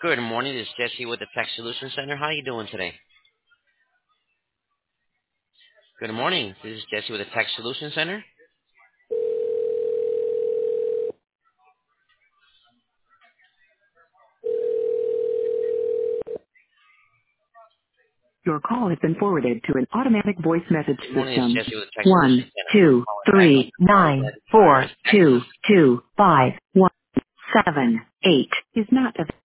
Good morning. This is Jesse with the Tech Solution Center. How are you doing today? Good morning. This is Jesse with the Tech Solution Center. Your call has been forwarded to an automatic voice message Good morning. This is system. Jesse with the Tech Solution One Center. two Calling back on three recorded nine line for four Miss two Texas. two five one seven eight is not available.